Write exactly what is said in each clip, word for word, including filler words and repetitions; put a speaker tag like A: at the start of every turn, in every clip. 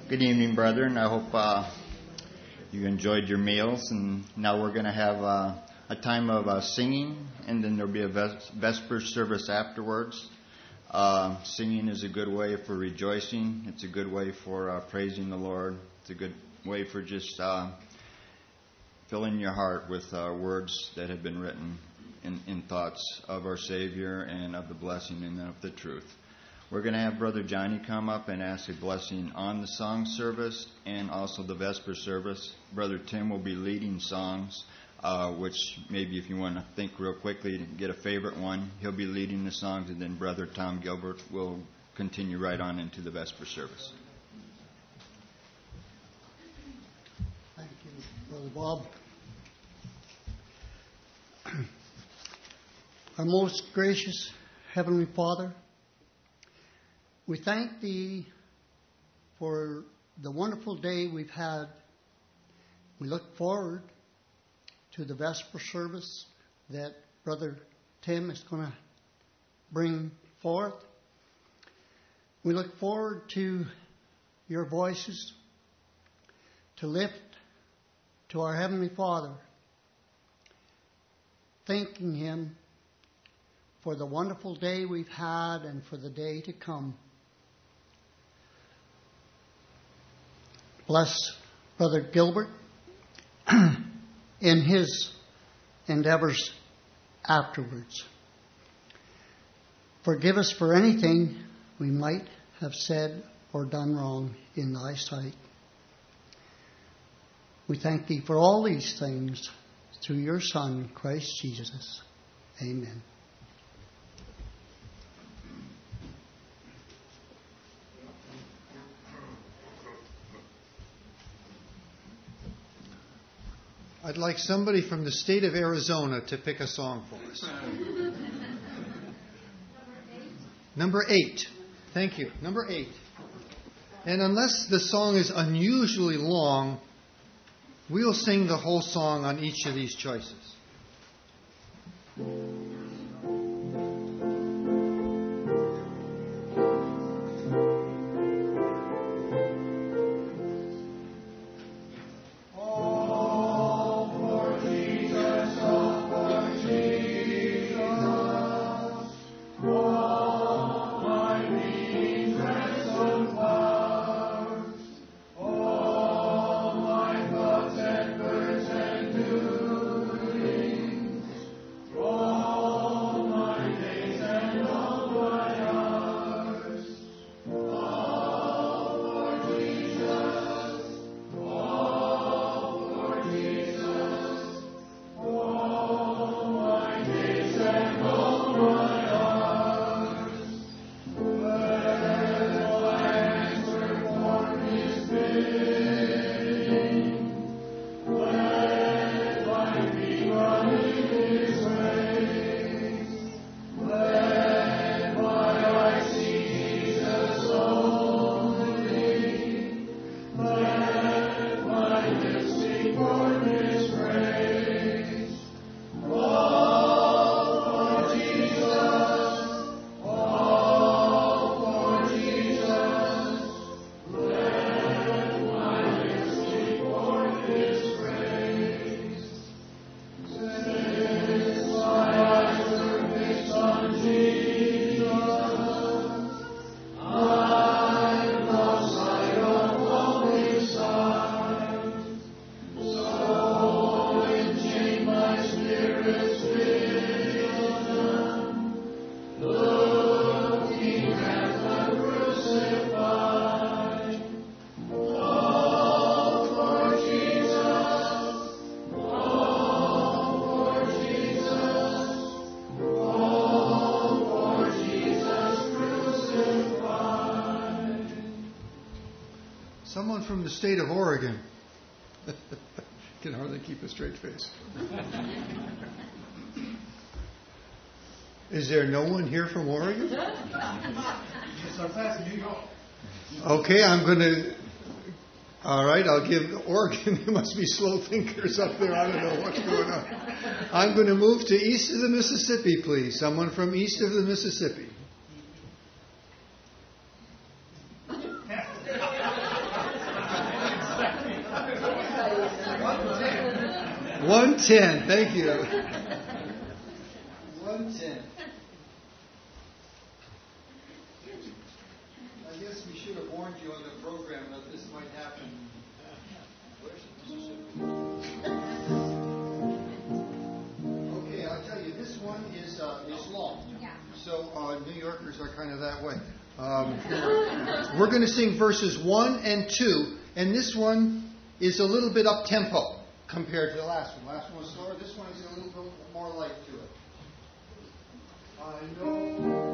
A: Good evening, brethren. I hope uh, you enjoyed your meals. And now we're going to have uh, a time of uh, singing, and then there'll be a ves- Vesper service afterwards. Uh, singing is a good way for rejoicing. It's a good way for uh, praising the Lord. It's a good way for just uh, filling your heart with uh, words that have been written in, in thoughts of our Savior and of the blessing and of the truth. We're going to have Brother Johnny come up and ask a blessing on the song service and also the Vesper service. Brother Tim will be leading songs, uh, which maybe if you want to think real quickly to get a favorite one, he'll be leading the songs, and then Brother Tom Gilbert will continue right on into the Vesper service.
B: Thank you, Brother Bob. Our most gracious Heavenly Father, we thank Thee for the wonderful day we've had. We look forward to the Vesper service that Brother Tim is going to bring forth. We look forward to your voices to lift to our Heavenly Father, thanking Him for the wonderful day we've had and for the day to come. Bless Brother Gilbert in his endeavors afterwards. Forgive us for anything we might have said or done wrong in Thy sight. We thank Thee for all these things through Your Son, Christ Jesus. Amen.
C: I'd like somebody from the state of Arizona to pick a song for us. Number eight. Thank you. Number eight. And unless the song is unusually long, we'll sing the whole song on each of these choices. Someone from the state of Oregon. Can hardly keep a straight face. Is there no one here from Oregon? Okay, I'm going to... All right, I'll give Oregon. There must be slow thinkers up there. I don't know what's going on. I'm going to move to east of the Mississippi, please. Someone from east of the Mississippi. one ten. Thank you. one ten. I guess we should have warned you on the program that this might happen. Okay, I'll tell you, this one is uh, is long. So uh, New Yorkers are kind of that way. Um, we're going to sing verses one and two, and this one is a little bit up tempo compared to the last one. Last one was slower. This one is a little bit more light to it. I know.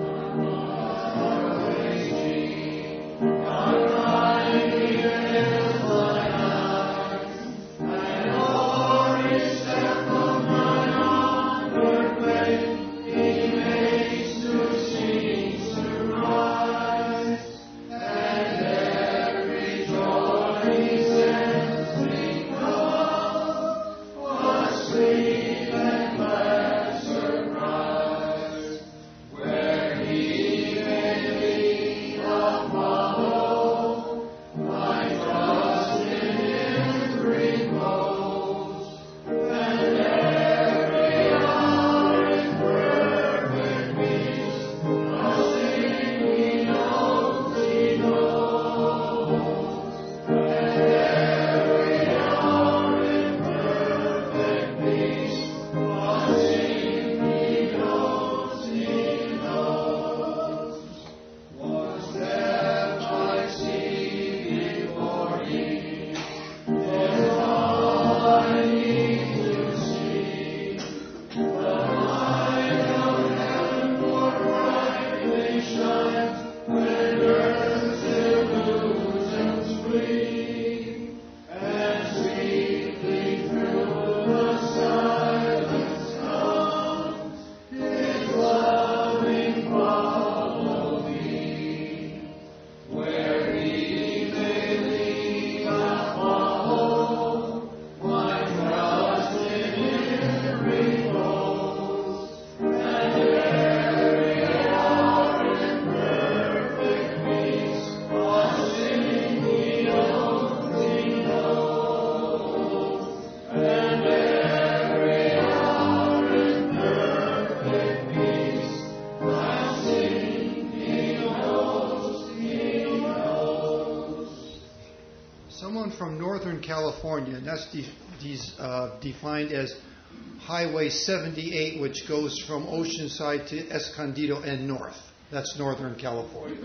C: From Northern California, and that's de- de- uh, defined as Highway seventy-eight, which goes from Oceanside to Escondido and north. That's Northern California.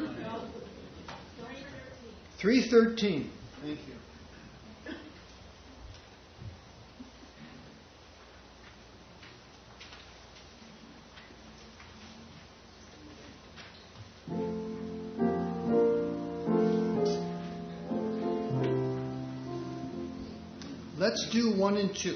C: three thirteen. Thank you. Let's do one and two.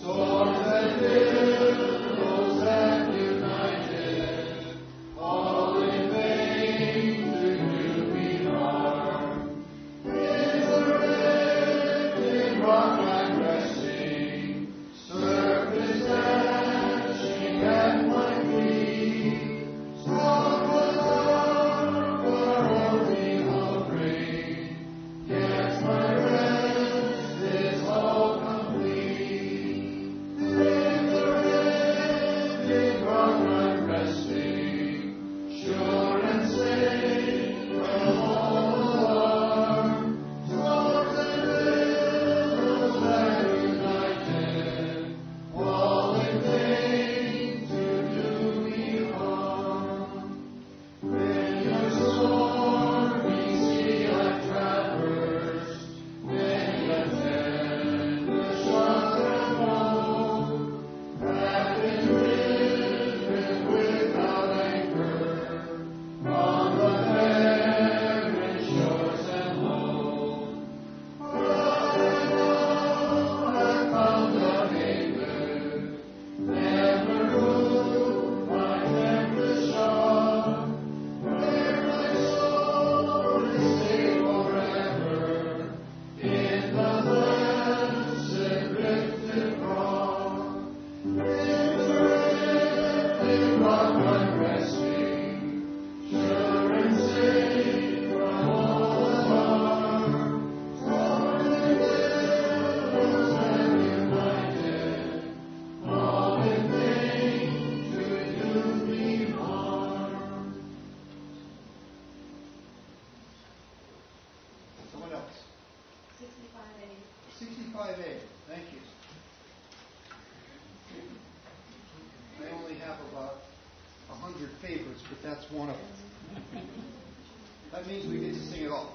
D: All
C: sixty-five A. Thank you. I only have about a hundred favorites, but that's one of them. That means we get to sing it all.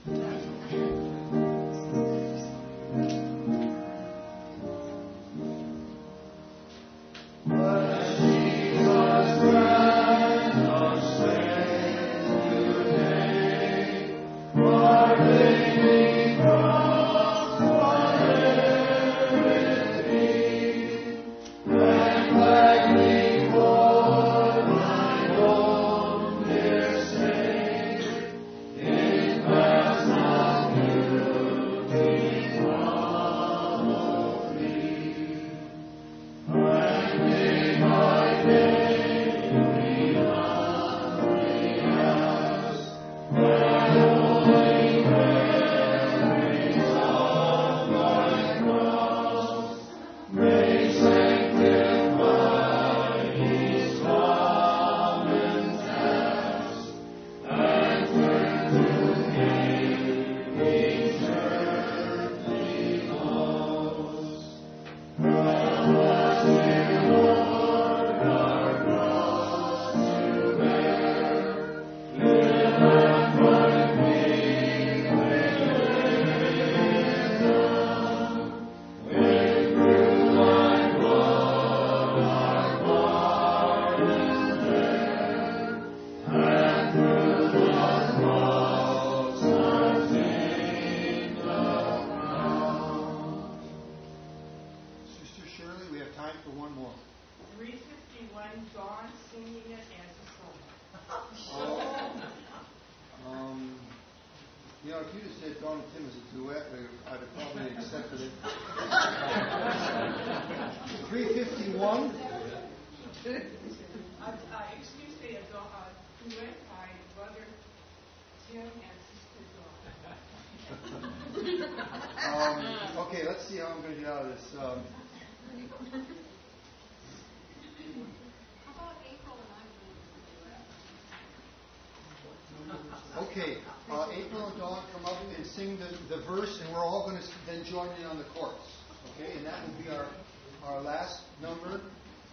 C: Okay, uh, April and Dawn come up and sing the, the verse, and we're all going to then join in on the chorus. Okay, and that will be our our last number.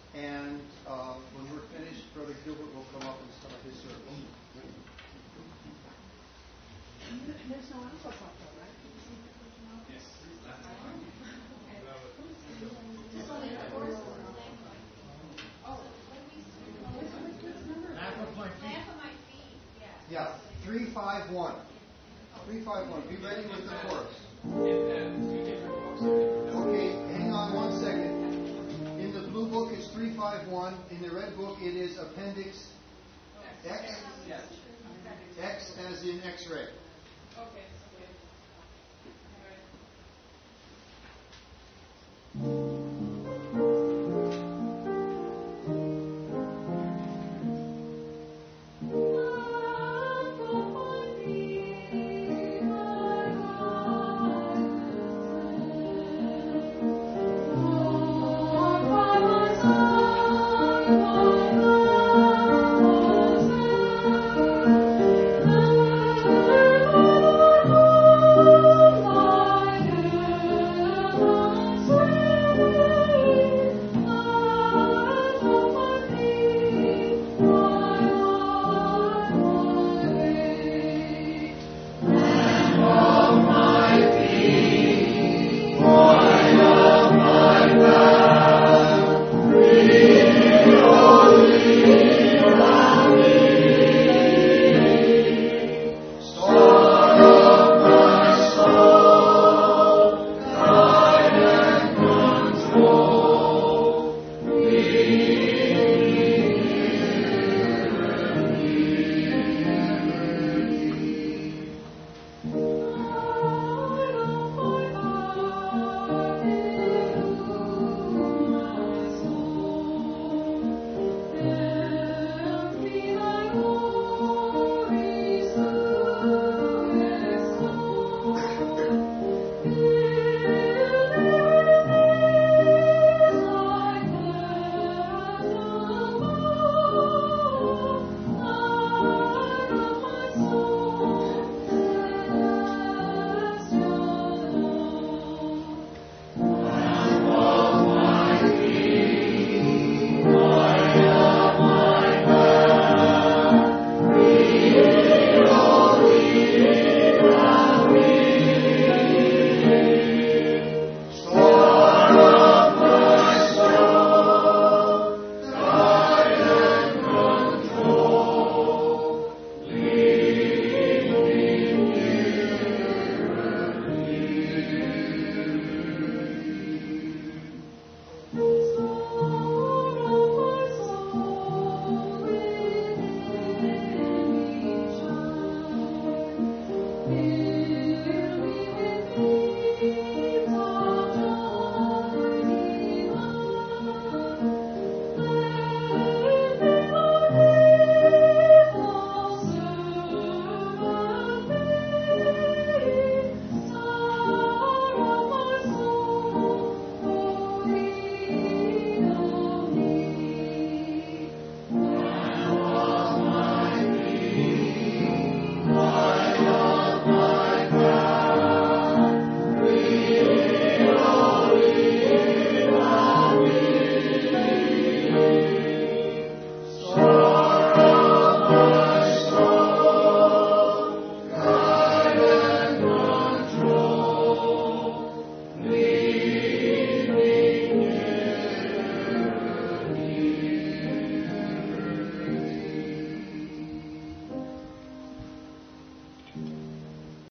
C: And uh, when we're finished, Brother Gilbert will come up and start his service.
D: There's no alpha though, right?
E: Yes.
D: Half of my feet.
C: Yeah, three five one. Three five one. Be ready with the chorus. Okay, hang on one second. In the blue book it's three five one. In the red book it is Appendix X. X as in X-ray.
D: Okay.